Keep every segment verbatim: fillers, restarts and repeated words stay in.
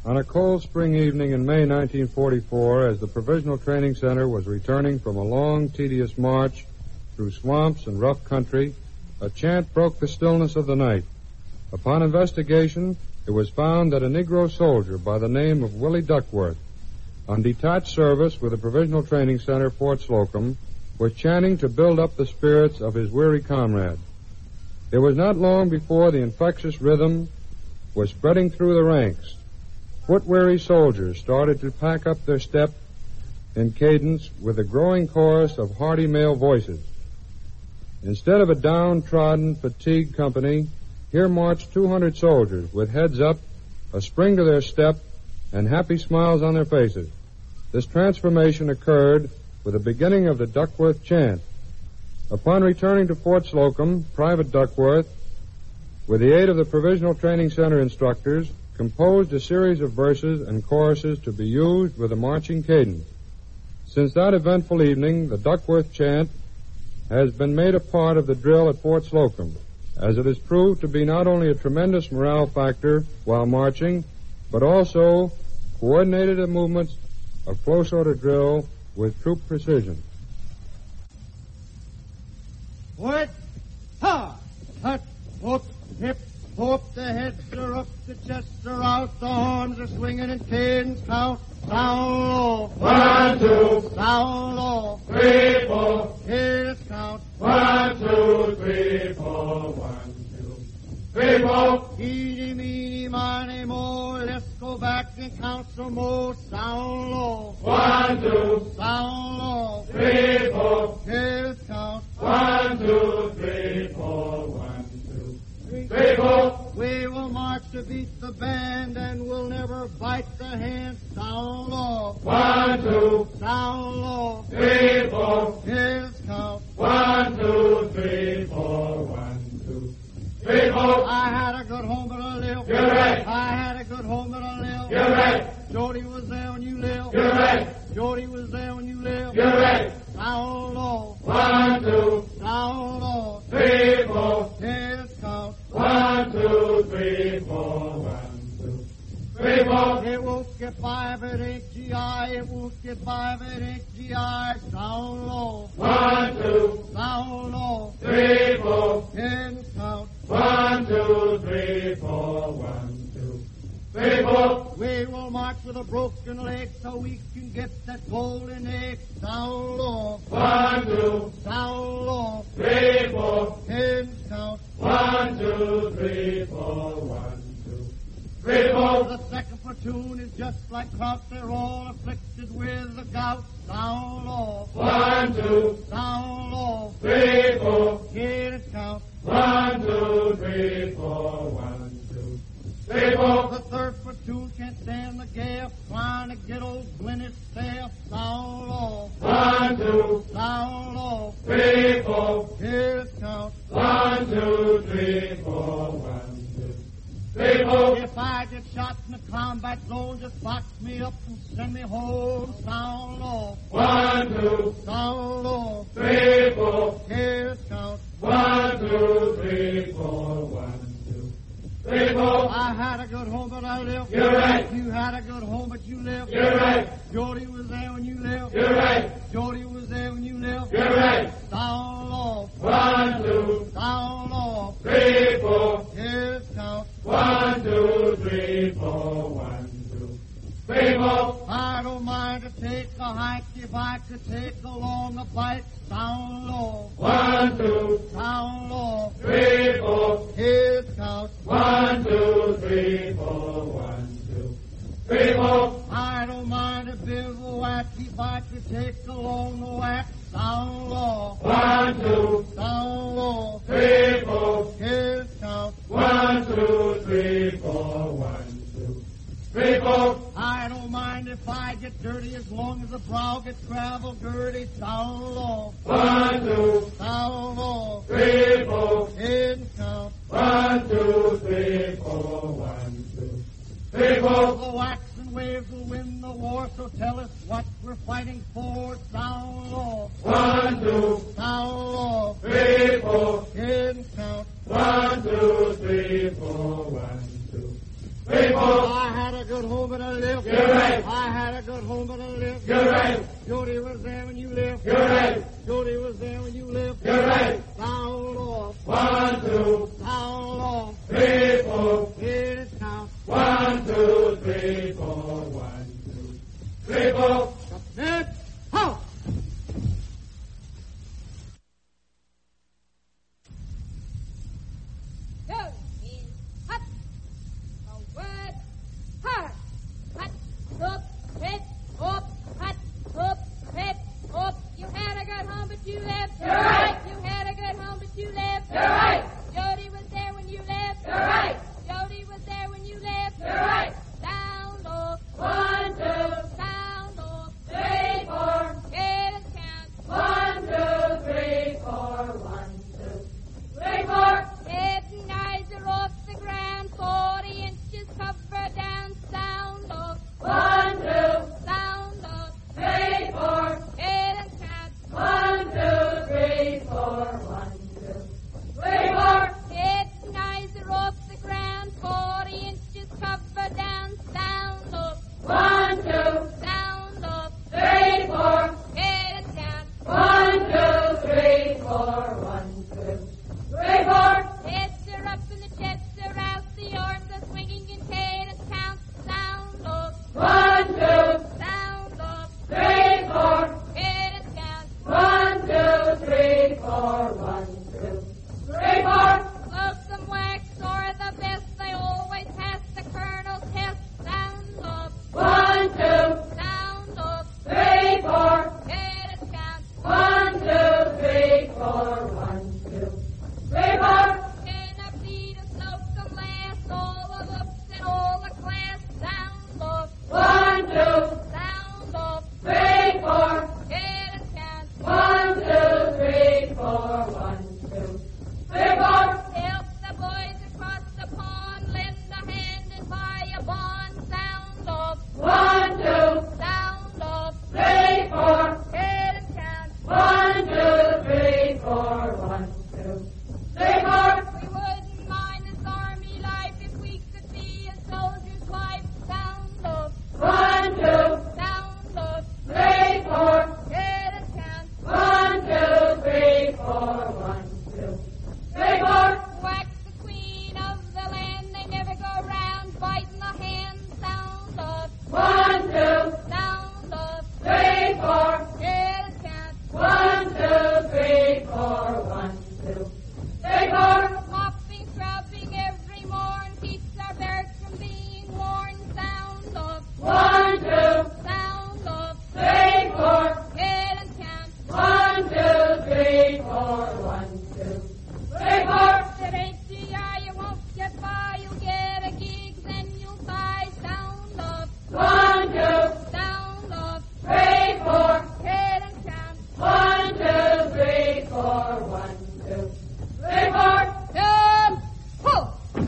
On a cold spring evening in May nineteen forty-four, as the Provisional Training Center was returning from a long, tedious march through swamps and rough country, a chant broke the stillness of the night. Upon investigation, it was found that a Negro soldier by the name of Willie Duckworth, on detached service with the Provisional Training Center, Fort Slocum, was chanting to build up the spirits of his weary comrades. It was not long before the infectious rhythm was spreading through the ranks. Foot-weary soldiers started to pack up their step in cadence with a growing chorus of hearty male voices. Instead of a downtrodden, fatigued company, here marched two hundred soldiers with heads up, a spring to their step, and happy smiles on their faces. This transformation occurred with the beginning of the Duckworth chant. Upon returning to Fort Slocum, Private Duckworth, with the aid of the Provisional Training Center instructors, composed a series of verses and choruses to be used with a marching cadence. Since that eventful evening, the Duckworth chant has been made a part of the drill at Fort Slocum, as it has proved to be not only a tremendous morale factor while marching, but also coordinated the movements of close order drill with troop precision. What? Ha! Hut, whoop, hip, whoop, the heads are up, the chests are out, the arms are swinging in cadence, count, down low. One, two, down low. Three, four. Here's count. One, two, three, four. One, two, three, four. Eeny, meeny, miny, mo. Let's go back and count some more. Down low. One, two, down low. Three, four. Here's count. One, two, three, four. One, two, three, four. We will march to beat the band, and we'll never bite the hand. Down low. One, two, down low. Three, four. Here's count. One, two, three, four. One, two, three, four. I had a good home, but I live. You're right. I had a good home, but I live. You're right. Jody was there when you lived. You're right. Jody was there when you lived. You're right. Down low. One, two, down low. Three, four. Here's count. One, two, three, four. One, two, three, four. It won't get by if it ain't G I. It won't get by if it ain't G I. Down low. One, two, down low. Three, four. Here's count. One, two, three, four. One, two, three, four. We will march with a broken leg so we can get that golden egg. Down low. One, two, down low. Three, four. Here's count. One, two, three, four. One, two, three, four. The second platoon is just like Kraut. They're all afflicted with the gout. Down low. One, two, down low. Three, four. Here's count. One, two, three, four. One, two, three, four. The third platoon can't stand the gale, trying to get old Glennis safe. Down low. One, two, down low. Three, four. Here's count. One, two, three, four. One, two, three, four. If I get shot in the combat zone, just box me up and send me home. Down low. One, two, down low. Three, four. Here's count. One, two, three, four. One, two, three, four. I had a good home, but I lived. You're right. You had a good home, but you lived. You're right. Jody was there when you lived. You're right. Jody was there when you lived. You're right. Down low. One, two, down low. Three, four. Here's count. One, two, three, four. One, two, three, four. I don't mind to take a hike if I could take along a bike. Down low. One, two, down low. Three, four. Here's count. One, two, three, four. One, two, three, four. I don't mind a bivouac if I could take along the whack. Down low. One, two, down low. Three, four. Here's count. One, two, three, four. One, two, three, four. I don't mind if I get dirty as long as the brow gets gravel dirty. Down low. One, two, down low. Three, four. In count. One, two, three, four. One, two, three, four. The waxing waves will win the war, so tell us what we're fighting for. Down low. One, two, down low. Three, four. In count. One, two, three, four. One, two, three, four. I had a good home. home but I lived. You're right. I had a good home but I lived. You're right. Jody was there when you lived. You're right. Jody was there when you lived. You're right. Down low. One, two, Down low. three, four. Here it counts. One, two, three, four. One, two, three, four. Up, ho! Go in hut. Forward. Hard. Hut. Up. Hip. Up. Hut. Up. Hip. Up. You had a good home, but you left. You're right. You had a good home, but you left. You're right. Jody was there when you left. You're right. Jody was there when you left. You're right. Down low. One, two, Down low. three, four. Get it count. One, two, three, four. One, two, three, four. Head and eyes are off the ground. Forty inches cover down. Sound low. One, two, Sound low. three, four. Head and count. One, two, three, four. One, two, three, four. Head and eyes are off the ground. Forty inches cover down. Sound low. One, two, Sound low. three, four. Head and count. One, two, three, four. One, two, three, four. Heads are up and the chests are out. The arms are swinging and head and count. Sound low. One, two, Sound low. three, four. Head and count. One, two, three, four. One, two, three, four. Lonesome wax are the best. They always pass the colonel's test. Sound low. One, two, Sound low. three, four. Head and count. One, two, three, four. One, two, three, four. Can I beat a Slocum lass? All the looks and all the class. Sound low. One, two, Sound low. three, four. Head and count. One, two, three, four. One, two, three, four. Help the boys across the pond. Lend a hand and buy a bond. Sound low. One, two, Sound low. three, four. Head and count. One, two, three, four. One, two, three, four. We wouldn't mind this army life if we could be a soldier's wife. Sound low. One, two, Sound low. three, four. Head and count. One, two, three, four. One, two, three, four. Wax the queen of the land. They never go round biting the hand. Sound low. One, two, Sound low. three, four. Head and count. One, two, three, four. One, two, three, four. Mopping, scrubbing every morn keeps our barracks from being worn. Sound low. One, two, Sound low. three, four. Head and count. One, two, three, four. One, two, three, four. If it ain't G I, you won't get by. You'll get a gig, then you'll buy. Sound low. One, two, Sound low. three, four. Head and count. One, two, three, four. One, two, three, four. Jump! Pull!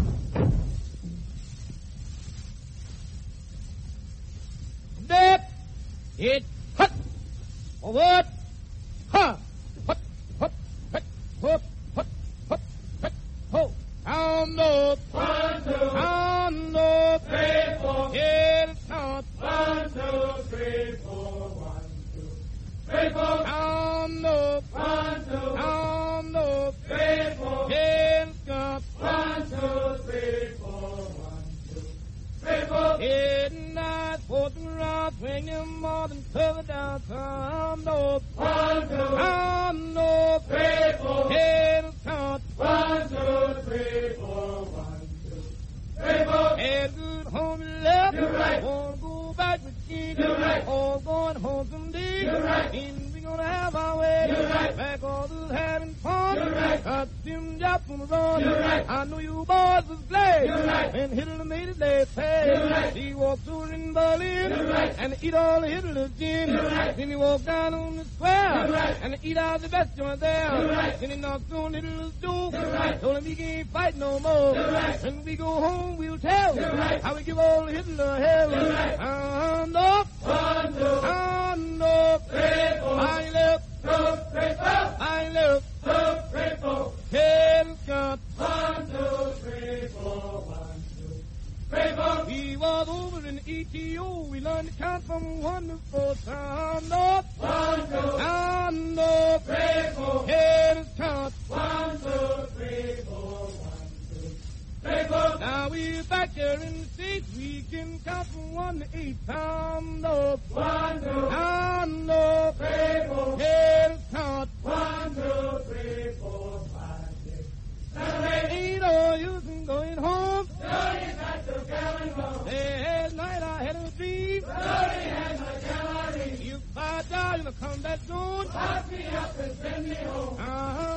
Dip! It hut! Forward! Ha! Hut! Hut! Hut! Hut! Hut! Hut! Hut! Ho! Down up! One, two, Down up! three, four. Head and count! One, two, three, four. One, two, three, four. Down up! One, two, Down up! three, four. Head and count! One, two, three, four. One, two, three, four. Head and eyes, forth and around, swinging more than further down. Down up! One, two, Down up! three, four. Head and count! One, two, three, four. One, two, three, four. Head good home and left. You're right. Wanna go back with King. You're right. All going home someday. You're right. Means we gonna have our way. You're right. Back all the having fun. You're right. Got them jobs on the run. You're right. I know you boys was glad. You're right. When Hitler made it they pay. You're right. He walked through in Berlin. You're right. And eat all the Hitler's gin. You're right. Then he walked down on the square. You're right. And eat out the best joint there. You're right. Then he knocked on Hitler's door. You're right. Told him he can't fight no more. You're right. When we go home, we'll tell You're right. how we give all Hitler hell. You're right. And up, One, two, and up, three, four. I left, Two, three, four. I left, Two, three, four. head and cut. One, two, three, four. One, two, three, four. He was over in the E T O, we learn to count from one to four. Sound up. One, two, Sound up. three, four. Head is count. One, two, three, four. One, two, three, four. Now we're back there in the States. We can count from one to eight. Sound up. One, two, Sound up. three, four. Head is count. One, two, three, four, five, six, seven, eight. Ain't no use in going home. Dirty got to going home. Last night I had a dream. Dirty had my gallery. If I die, you'll come back soon. Lock me up and send me home. Uh-huh.